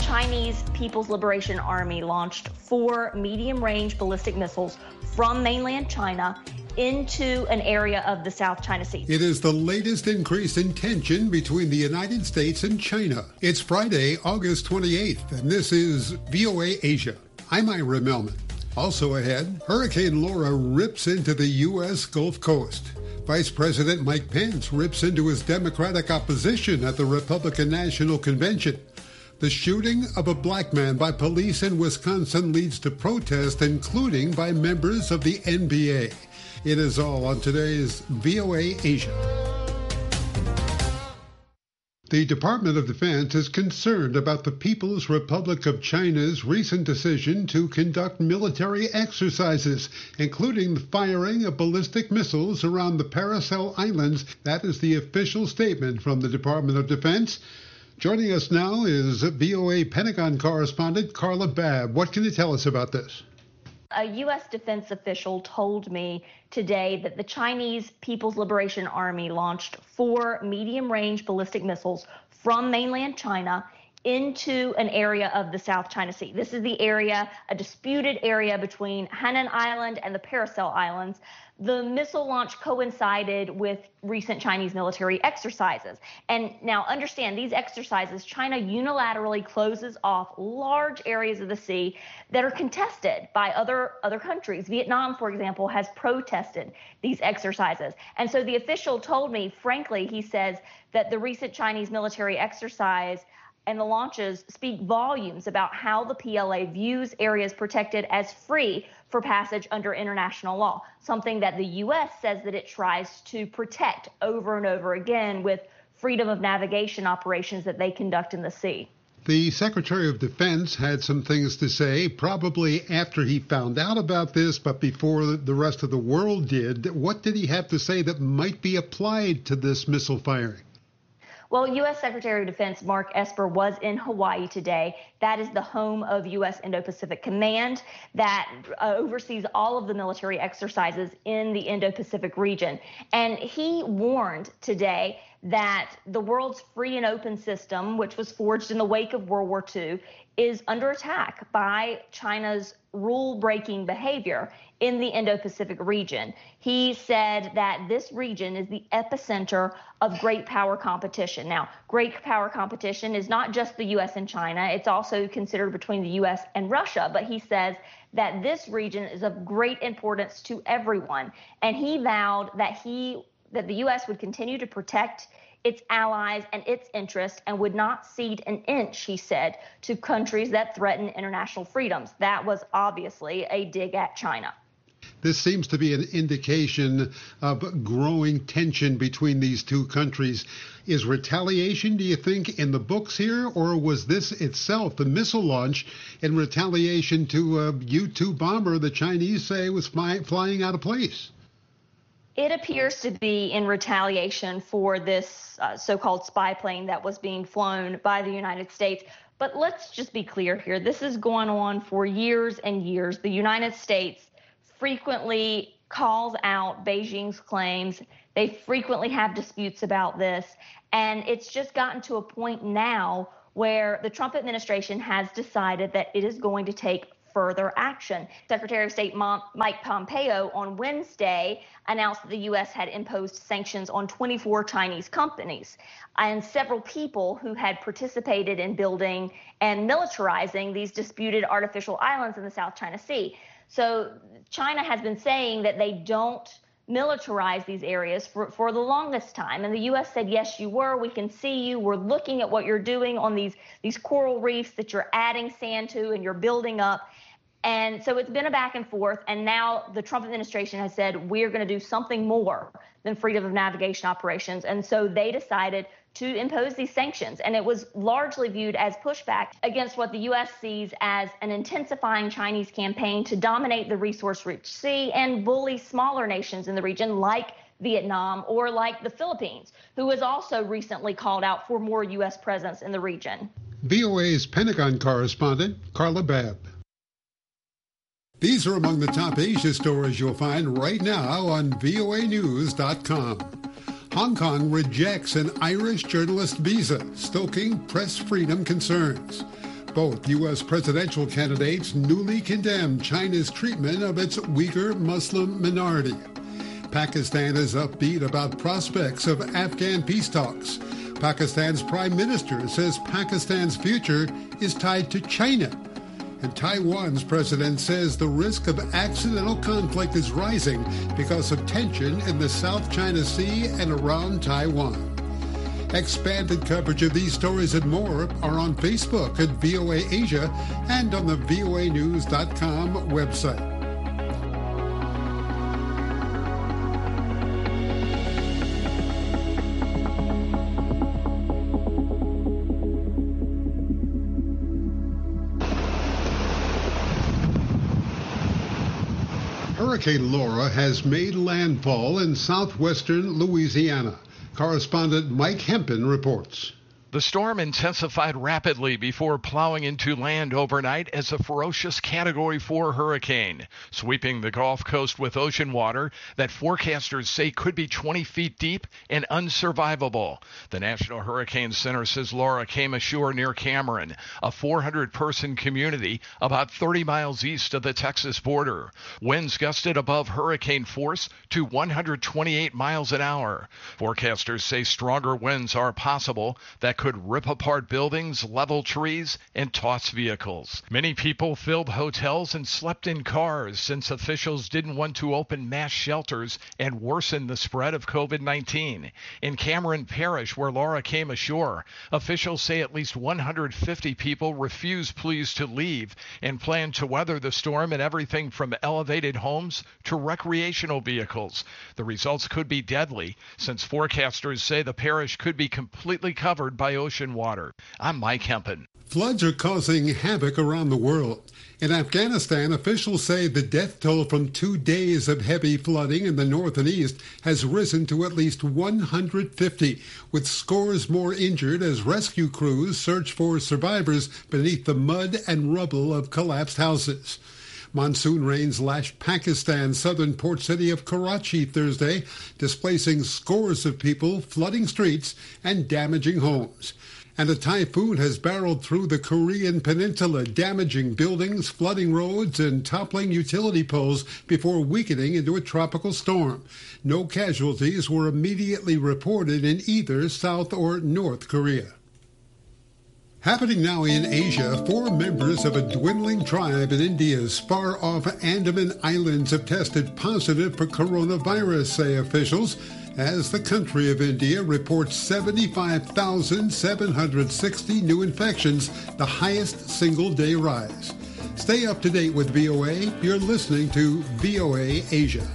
Chinese People's Liberation Army launched 4 medium-range ballistic missiles from mainland China into an area of the South China Sea. It is the latest increase in tension between the United States and China. It's Friday, August 28th, and this is VOA Asia. I'm Ira Melman. Also ahead, Hurricane Laura rips into the U.S. Gulf Coast. Vice President Mike Pence rips into his Democratic opposition at the Republican National Convention. The shooting of a black man by police in Wisconsin leads to protest, including by members of the NBA. It is all on today's VOA Asia. The Department of Defense is concerned about the People's Republic of China's recent decision to conduct military exercises, including the firing of ballistic missiles around the Paracel Islands. That is the official statement from the Department of Defense. Joining us now is VOA Pentagon correspondent Carla Babb. What can you tell us about this? A U.S. defense official told me today that the Chinese People's Liberation Army launched 4 medium-range ballistic missiles from mainland China into an area of the South China Sea. This is the area, a disputed area between Hainan Island and the Paracel Islands. The missile launch coincided with recent Chinese military exercises. And now understand, these exercises, China unilaterally closes off large areas of the sea that are contested by other countries. Vietnam, for example, has protested these exercises. And so the official told me, frankly, he says that the recent Chinese military exercise and the launches speak volumes about how the PLA views areas protected as free for passage under international law, something that the U.S. says that it tries to protect over and over again with freedom of navigation operations that they conduct in the sea. The Secretary of Defense had some things to say, probably after he found out about this, but before the rest of the world did. What did he have to say that might be applied to this missile firing? Well, U.S. Secretary of Defense Mark Esper was in Hawaii today. That is the home of U.S. Indo-Pacific Command that oversees all of the military exercises in the Indo-Pacific region. And he warned today that the world's free and open system, which was forged in the wake of World War II, is under attack by China's rule-breaking behavior in the Indo-Pacific region. He said that this region is the epicenter of great power competition. Now, great power competition is not just the U.S. and China. It's also considered between the U.S. and Russia. But he says that this region is of great importance to everyone. And he vowed that the U.S. would continue to protect its allies and its interests and would not cede an inch, he said, to countries that threaten international freedoms. That was obviously a dig at China. This seems to be an indication of growing tension between these two countries. Is retaliation, do you think, in the books here, or was this itself, the missile launch, in retaliation to a U-2 bomber the Chinese say was flying out of place? It appears to be in retaliation for this so-called spy plane that was being flown by the United States. But let's just be clear here. This has gone on for years and years. The United States frequently calls out Beijing's claims. They frequently have disputes about this. And it's just gotten to a point now where the Trump administration has decided that it is going to take further action. Secretary of State Mike Pompeo on Wednesday announced that the U.S. had imposed sanctions on 24 Chinese companies and several people who had participated in building and militarizing these disputed artificial islands in the South China Sea. So China has been saying that they don't militarize these areas for the longest time. And the U.S. said, yes, you were. We can see you. We're looking at what you're doing on these coral reefs that you're adding sand to and you're building up. And so it's been a back and forth. And now the Trump administration has said, we're going to do something more than freedom of navigation operations. And so they decided to impose these sanctions. And it was largely viewed as pushback against what the U.S. sees as an intensifying Chinese campaign to dominate the resource-rich sea and bully smaller nations in the region like Vietnam or like the Philippines, who has also recently called out for more U.S. presence in the region. VOA's Pentagon correspondent, Carla Babb. These are among the top Asia stories you'll find right now on voanews.com. Hong Kong rejects an Irish journalist visa, stoking press freedom concerns. Both U.S. presidential candidates newly condemned China's treatment of its Uyghur Muslim minority. Pakistan is upbeat about prospects of Afghan peace talks. Pakistan's prime minister says Pakistan's future is tied to China. And Taiwan's president says the risk of accidental conflict is rising because of tension in the South China Sea and around Taiwan. Expanded coverage of these stories and more are on Facebook at VOA Asia and on the voanews.com website. Hurricane Laura has made landfall in southwestern Louisiana. Correspondent Mike Hempen reports. The storm intensified rapidly before plowing into land overnight as a ferocious Category 4 hurricane, sweeping the Gulf Coast with ocean water that forecasters say could be 20 feet deep and unsurvivable. The National Hurricane Center says Laura came ashore near Cameron, a 400-person community about 30 miles east of the Texas border. Winds gusted above hurricane force to 128 miles an hour. Forecasters say stronger winds are possible that could rip apart buildings, level trees, and toss vehicles. Many people filled hotels and slept in cars since officials didn't want to open mass shelters and worsen the spread of COVID-19. In Cameron Parish, where Laura came ashore, officials say at least 150 people refused pleas to leave and plan to weather the storm in everything from elevated homes to recreational vehicles. The results could be deadly, since forecasters say the parish could be completely covered by ocean water. I'm Mike Hempen. Floods are causing havoc around the world. In Afghanistan, officials say the death toll from 2 days of heavy flooding in the north and east has risen to at least 150, with scores more injured as rescue crews search for survivors beneath the mud and rubble of collapsed houses. Monsoon rains lashed Pakistan's southern port city of Karachi Thursday, displacing scores of people, flooding streets, and damaging homes. And a typhoon has barreled through the Korean peninsula, damaging buildings, flooding roads, and toppling utility poles before weakening into a tropical storm. No casualties were immediately reported in either South or North Korea. Happening now in Asia, 4 members of a dwindling tribe in India's far-off Andaman Islands have tested positive for coronavirus, say officials, as the country of India reports 75,760 new infections, the highest single-day rise. Stay up to date with VOA. You're listening to VOA Asia.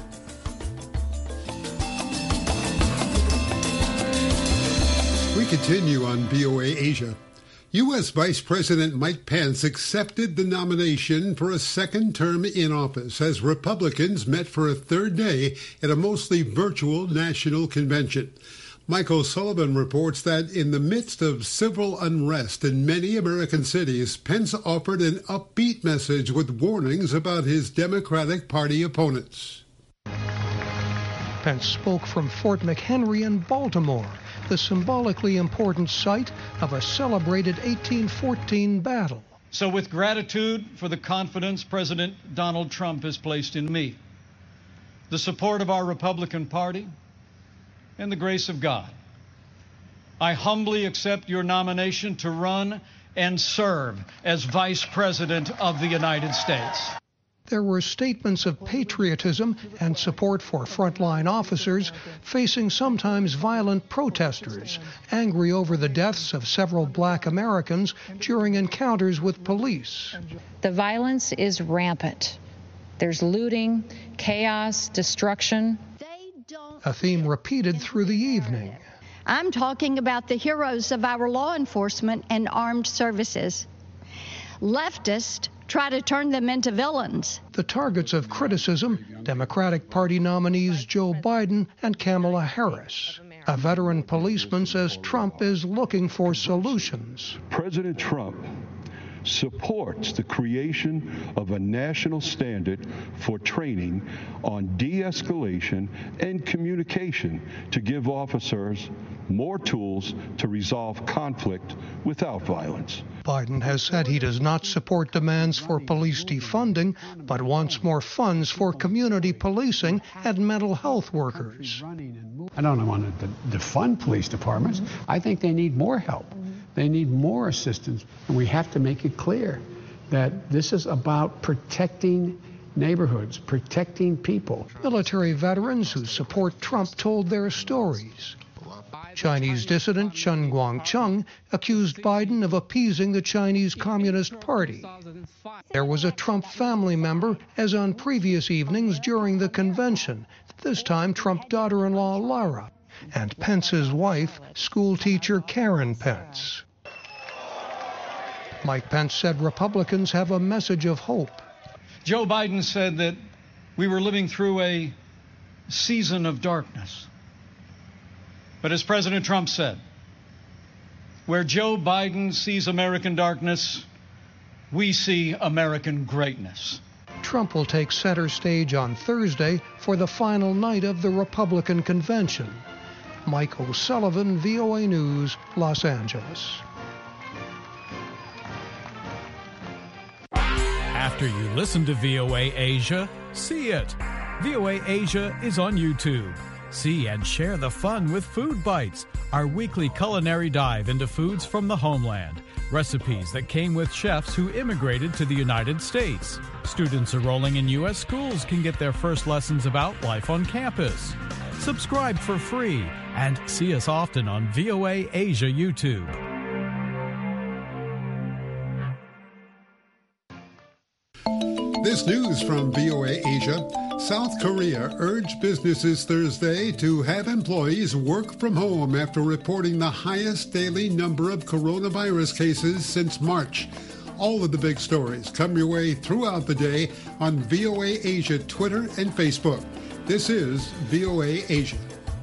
We continue on VOA Asia. U.S. Vice President Mike Pence accepted the nomination for a second term in office as Republicans met for a third day at a mostly virtual national convention. Michael Sullivan reports that in the midst of civil unrest in many American cities, Pence offered an upbeat message with warnings about his Democratic Party opponents. Pence spoke from Fort McHenry in Baltimore, the symbolically important site of a celebrated 1814 battle. So with gratitude for the confidence President Donald Trump has placed in me, the support of our Republican Party, and the grace of God, I humbly accept your nomination to run and serve as Vice President of the United States. There were statements of patriotism and support for frontline officers facing sometimes violent protesters, angry over the deaths of several black Americans during encounters with police. The violence is rampant. There's looting, chaos, destruction. A theme repeated through the evening. I'm talking about the heroes of our law enforcement and armed services. Leftists try to turn them into villains. The targets of criticism, Democratic Party nominees Joe Biden and Kamala Harris. A veteran policeman says Trump is looking for solutions. President Trump supports the creation of a national standard for training on de-escalation and communication to give officers more tools to resolve conflict without violence. Biden has said he does not support demands for police defunding, but wants more funds for community policing and mental health workers. I don't want to defund police departments. I think they need more help. They need more assistance. And we have to make it clear that this is about protecting neighborhoods, protecting people. Military veterans who support Trump told their stories. Chinese dissident Chen Guangcheng accused Biden of appeasing the Chinese Communist Party. There was a Trump family member, as on previous evenings during the convention, this time Trump daughter-in-law Lara, and Pence's wife, schoolteacher Karen Pence. Mike Pence said Republicans have a message of hope. Joe Biden said that we were living through a season of darkness. But as President Trump said, where Joe Biden sees American darkness, we see American greatness. Trump will take center stage on Thursday for the final night of the Republican convention. Mike O'Sullivan, VOA News, Los Angeles. After you listen to VOA Asia, see it. VOA Asia is on YouTube. See and share the fun with Food Bites, our weekly culinary dive into foods from the homeland. Recipes that came with chefs who immigrated to the United States. Students enrolling in U.S. schools can get their first lessons about life on campus. Subscribe for free and see us often on VOA Asia YouTube. This news from VOA Asia. South Korea urged businesses Thursday to have employees work from home after reporting the highest daily number of coronavirus cases since March. All of the big stories come your way throughout the day on VOA Asia Twitter and Facebook. This is VOA Asia.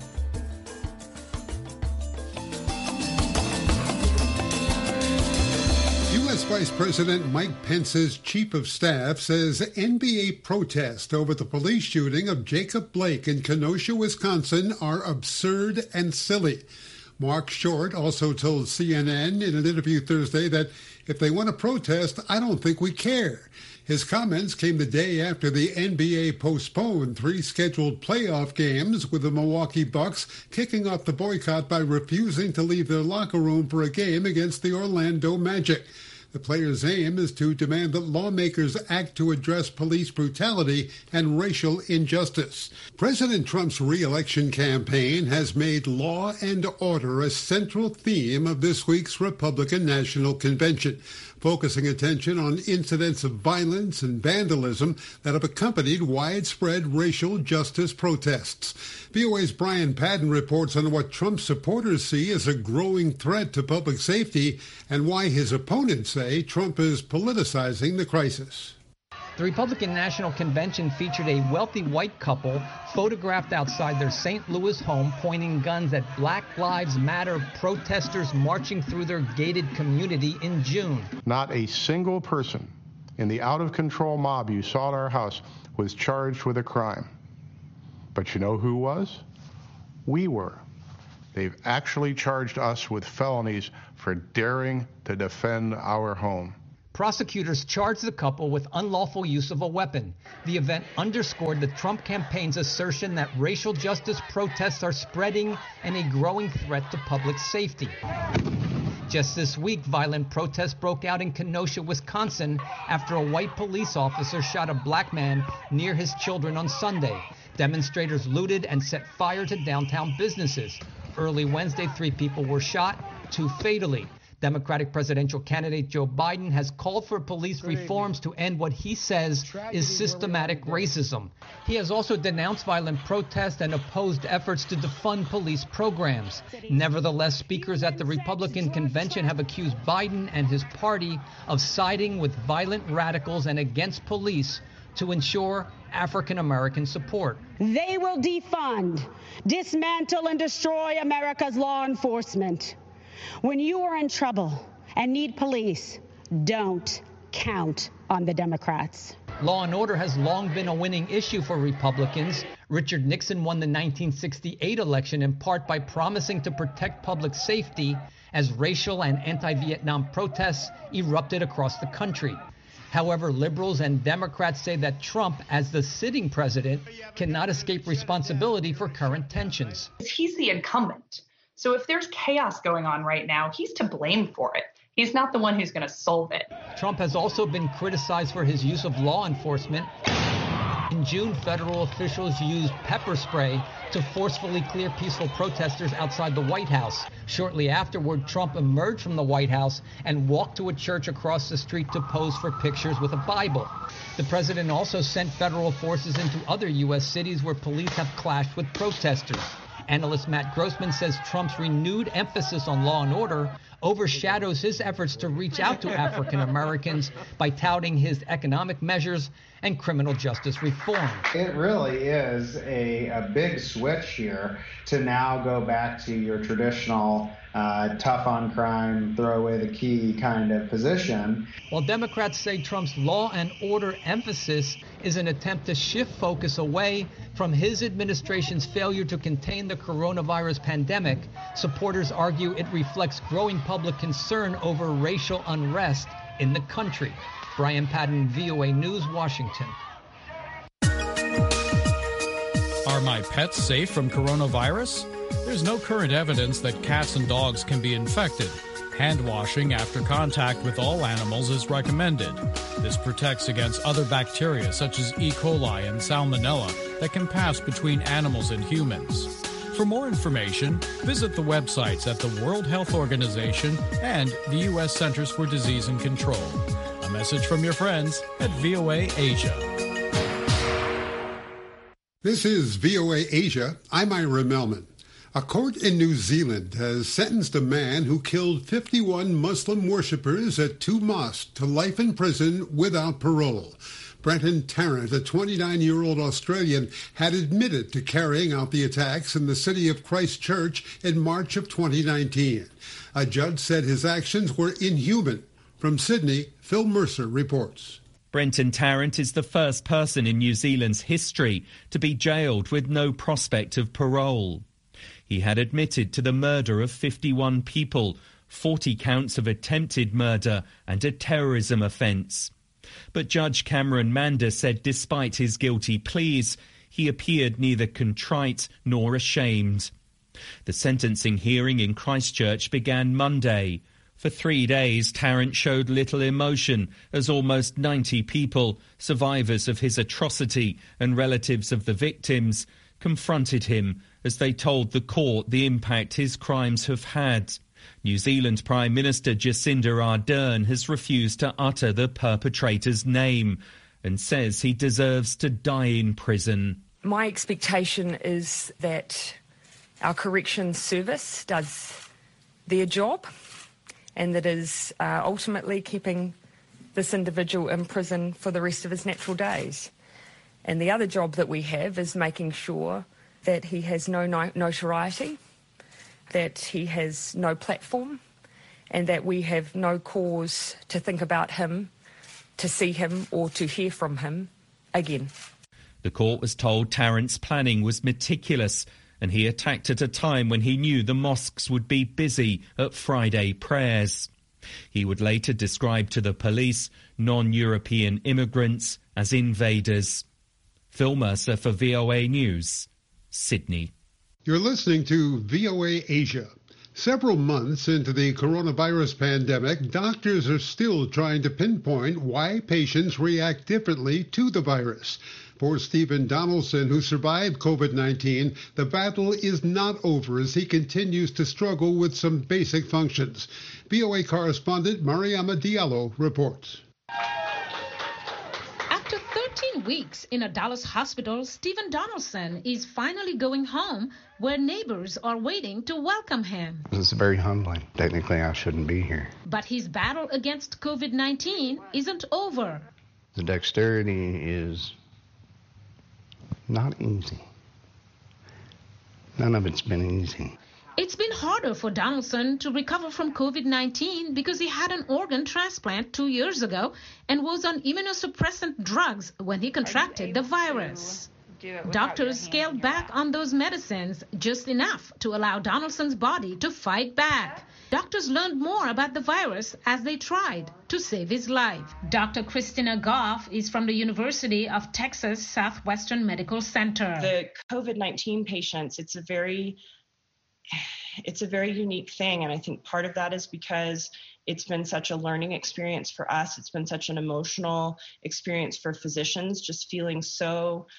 Vice President Mike Pence's chief of staff says NBA protests over the police shooting of Jacob Blake in Kenosha, Wisconsin are absurd and silly. Mark Short also told CNN in an interview Thursday that if they want to protest, I don't think we care. His comments came the day after the NBA postponed 3 scheduled playoff games, with the Milwaukee Bucks kicking off the boycott by refusing to leave their locker room for a game against the Orlando Magic. The players' aim is to demand that lawmakers act to address police brutality and racial injustice. President Trump's re-election campaign has made law and order a central theme of this week's Republican National Convention, focusing attention on incidents of violence and vandalism that have accompanied widespread racial justice protests. VOA's Brian Padden reports on what Trump supporters see as a growing threat to public safety and why his opponents say Trump is politicizing the crisis. The Republican National Convention featured a wealthy white couple photographed outside their St. Louis home pointing guns at Black Lives Matter protesters marching through their gated community in June. Not a single person in the out-of-control mob you saw at our house was charged with a crime. But you know who was? We were. They've actually charged us with felonies for daring to defend our home. Prosecutors charged the couple with unlawful use of a weapon. The event underscored the Trump campaign's assertion that racial justice protests are spreading and a growing threat to public safety. Just this week, violent protests broke out in Kenosha, Wisconsin, after a white police officer shot a black man near his children on Sunday. Demonstrators looted and set fire to downtown businesses. Early Wednesday, 3 people were shot, 2 fatally. Democratic presidential candidate Joe Biden has called for police reforms to end what he says is systematic racism. He has also denounced violent protests and opposed efforts to defund police programs. Nevertheless, speakers at the Republican convention have accused Biden and his party of siding with violent radicals and against police to ensure African American support. They will defund, dismantle, and destroy America's law enforcement. When you are in trouble and need police, don't count on the Democrats. Law and order has long been a winning issue for Republicans. Richard Nixon won the 1968 election in part by promising to protect public safety as racial and anti-Vietnam protests erupted across the country. However, liberals and Democrats say that Trump, as the sitting president, cannot escape responsibility for current tensions. He's the incumbent. So if there's chaos going on right now, he's to blame for it. He's not the one who's going to solve it. Trump has also been criticized for his use of law enforcement. In June, federal officials used pepper spray to forcefully clear peaceful protesters outside the White House. Shortly afterward, Trump emerged from the White House and walked to a church across the street to pose for pictures with a Bible. The president also sent federal forces into other U.S. cities where police have clashed with protesters. Analyst Matt Grossman says Trump's renewed emphasis on law and order overshadows his efforts to reach out to African Americans by touting his economic measures and criminal justice reform. It really is a big switch here to now go back to your traditional tough on crime, throw away the key kind of position. While Democrats say Trump's law and order emphasis is an attempt to shift focus away from his administration's failure to contain the coronavirus pandemic, supporters argue it reflects growing public concern over racial unrest in the country. Brian Padden, VOA News, Washington. Are my pets safe from coronavirus? There's no current evidence that cats and dogs can be infected. Hand washing after contact with all animals is recommended. This protects against other bacteria such as E. coli and Salmonella that can pass between animals and humans. For more information, visit the websites at the World Health Organization and the U.S. Centers for Disease and Control. A message from your friends at VOA Asia. This is VOA Asia. I'm Ira Melman. A court in New Zealand has sentenced a man who killed 51 Muslim worshippers at 2 mosques to life in prison without parole. Brenton Tarrant, a 29-year-old Australian, had admitted to carrying out the attacks in the city of Christchurch in March of 2019. A judge said his actions were inhuman. From Sydney, Phil Mercer reports. Brenton Tarrant is the first person in New Zealand's history to be jailed with no prospect of parole. He had admitted to the murder of 51 people, 40 counts of attempted murder and a terrorism offence. But Judge Cameron Mander said despite his guilty pleas, he appeared neither contrite nor ashamed. The sentencing hearing in Christchurch began Monday. For 3 days, Tarrant showed little emotion as almost 90 people, survivors of his atrocity and relatives of the victims, confronted him as they told the court the impact his crimes have had. New Zealand Prime Minister Jacinda Ardern has refused to utter the perpetrator's name and says he deserves to die in prison. My expectation is that our corrections service does their job and that is ultimately keeping this individual in prison for the rest of his natural days. And the other job that we have is making sure that he has no notoriety, that he has no platform, and that we have no cause to think about him, to see him or to hear from him again. The court was told Tarrant's planning was meticulous and he attacked at a time when he knew the mosques would be busy at Friday prayers. He would later describe to the police non-European immigrants as invaders. Phil Mercer for VOA News, Sydney. You're listening to VOA Asia. Several months into the coronavirus pandemic, doctors are still trying to pinpoint why patients react differently to the virus. For Stephen Donaldson, who survived COVID-19, the battle is not over as he continues to struggle with some basic functions. VOA correspondent Mariama Diallo reports. After 13 weeks in a Dallas hospital, Stephen Donaldson is finally going home where neighbors are waiting to welcome him. It's very humbling. Technically, I shouldn't be here. But his battle against COVID-19 isn't over. The dexterity is not easy. None of it's been easy. It's been harder for Donaldson to recover from COVID-19 because he had an organ transplant 2 years ago and was on immunosuppressant drugs when he contracted the virus. Doctors scaled back on those medicines just enough to allow Donaldson's body to fight back. Doctors learned more about the virus as they tried to save his life. Dr. Christina Goff is from the University of Texas Southwestern Medical Center. The COVID-19 patients, it's a very unique thing. And I think part of that is because it's been such a learning experience for us. It's been such an emotional experience for physicians, just feeling so,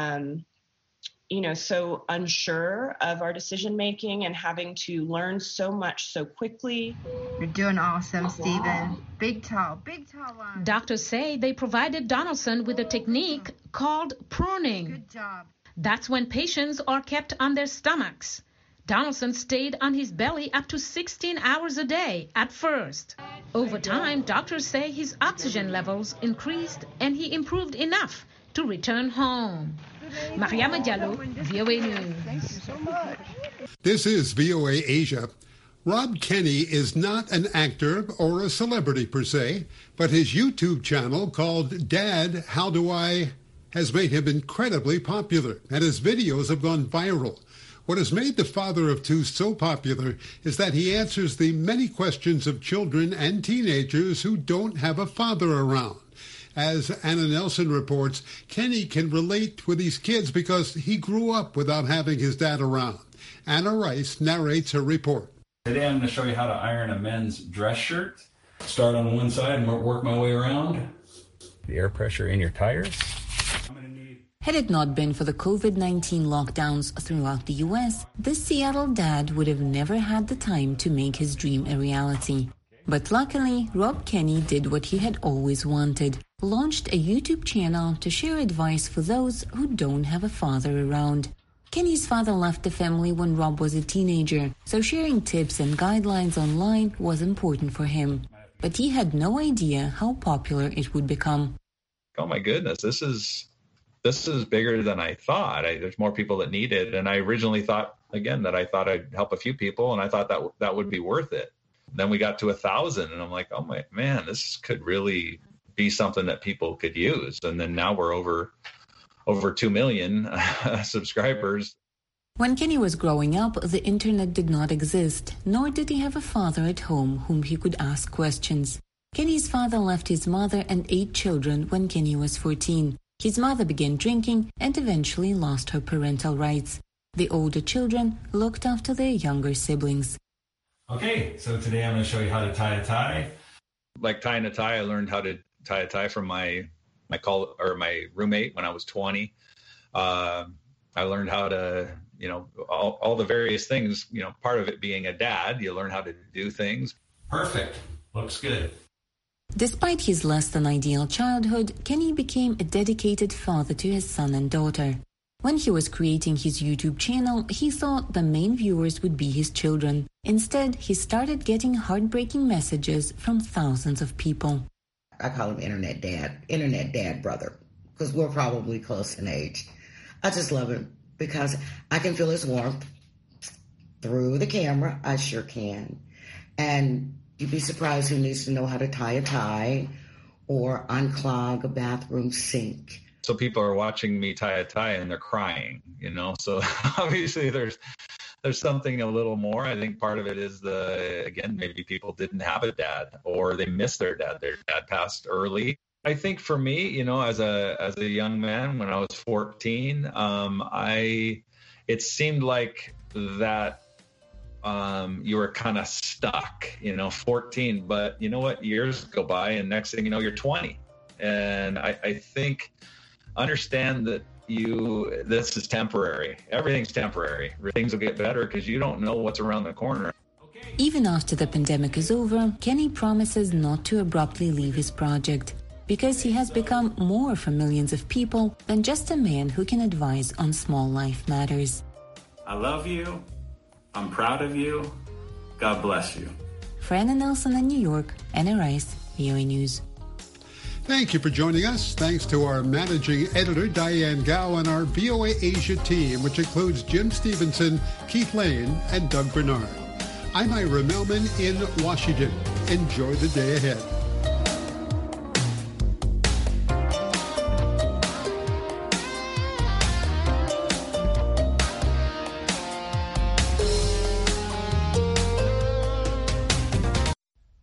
so unsure of our decision making and having to learn so much so quickly. You're doing awesome, Stephen. Big tall line. Doctors say they provided Donaldson with a technique called pruning. Good job. That's when patients are kept on their stomachs. Donaldson stayed on his belly up to 16 hours a day at first. Over time, doctors say his oxygen levels increased and he improved enough to return home. Mariama Diallo, VOA News. Thank you so much. This is VOA Asia. Rob Kenney is not an actor or a celebrity per se, but his YouTube channel called Dad, How Do I has made him incredibly popular, and his videos have gone viral. What has made the father of two so popular is that he answers the many questions of children and teenagers who don't have a father around. As Anna Nelson reports, Kenney can relate with these kids because he grew up without having his dad around. Anna Rice narrates her report. Today I'm going to show you how to iron a men's dress shirt. Start on one side and work my way around. The air pressure in your tires. Had it not been for the COVID-19 lockdowns throughout the U.S., this Seattle dad would have never had the time to make his dream a reality. But luckily, Rob Kenney did what he had always wanted, launched a YouTube channel to share advice for those who don't have a father around. Kenney's father left the family when Rob was a teenager, so sharing tips and guidelines online was important for him. But he had no idea how popular it would become. Oh my goodness, this is bigger than I thought. There's more people that need it. And I originally thought, again, that I thought I'd help a few people, and I thought that would be worth it. Then we got to 1,000, and I'm like, oh my man, this could really be something that people could use. And then now we're over 2 million subscribers. When Kenney was growing up, the internet did not exist, nor did he have a father at home whom he could ask questions. Kenney's father left his mother and 8 children when Kenney was 14. His mother began drinking and eventually lost her parental rights. The older children looked after their younger siblings. Okay, so today I'm going to show you how to tie a tie. Like tying a tie, I learned how to tie a tie from my roommate when I was 20. I learned how to, all the various things, part of it being a dad, you learn how to do things. Perfect. Looks good. Despite his less than ideal childhood, Kenney became a dedicated father to his son and daughter. When he was creating his YouTube channel, he thought the main viewers would be his children. Instead, he started getting heartbreaking messages from thousands of people. I call him Internet Dad brother, because we're probably close in age. I just love him because I can feel his warmth through the camera. I sure can. And you'd be surprised who needs to know how to tie a tie or unclog a bathroom sink. So people are watching me tie a tie and they're crying, So obviously there's something a little more. I think part of it is maybe people didn't have a dad or they missed their dad. Their dad passed early. I think for me, as a young man when I was 14, it seemed like that you were kind of stuck, 14. But you know what? Years go by and next thing you know, you're 20. And I think understand that this is temporary. Everything's temporary. Things will get better because you don't know what's around the corner. Even after the pandemic is over, Kenney promises not to abruptly leave his project because he has become more for millions of people than just a man who can advise on small life matters. I love you. I'm proud of you. God bless you. For Anna Nelson in New York, Anna Rice, VOA News. Thank you for joining us. Thanks to our managing editor, Diane Gao, and our VOA Asia team, which includes Jim Stevenson, Keith Lane, and Doug Bernard. I'm Ira Melman in Washington. Enjoy the day ahead.